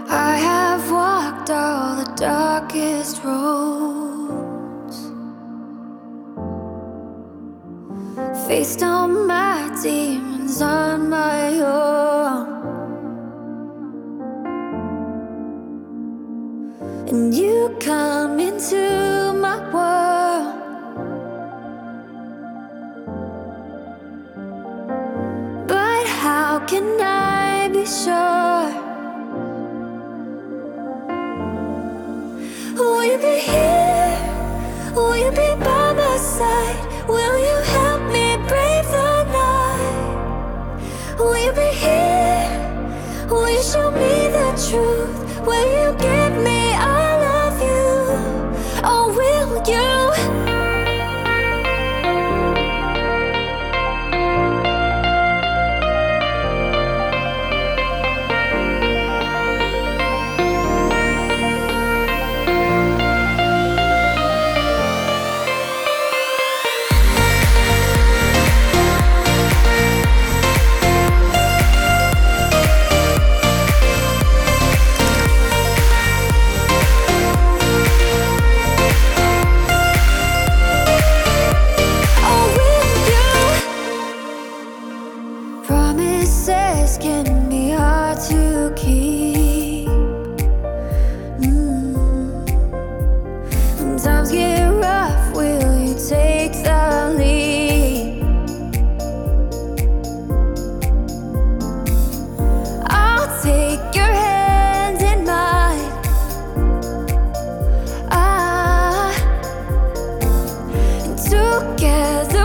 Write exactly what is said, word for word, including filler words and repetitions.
I have walked all the darkest roads, faced all my demons on my own, and you come into my world. But how can I be sure? Will you be here? Will you be by my side? Will you help me brave the night? Will you be here? Will you show me the truth? Will you give me all of you? Or will you? Promises can be hard to keep. mm. When times get rough, will you take the lead? I'll take your hand in mine. Ah, and together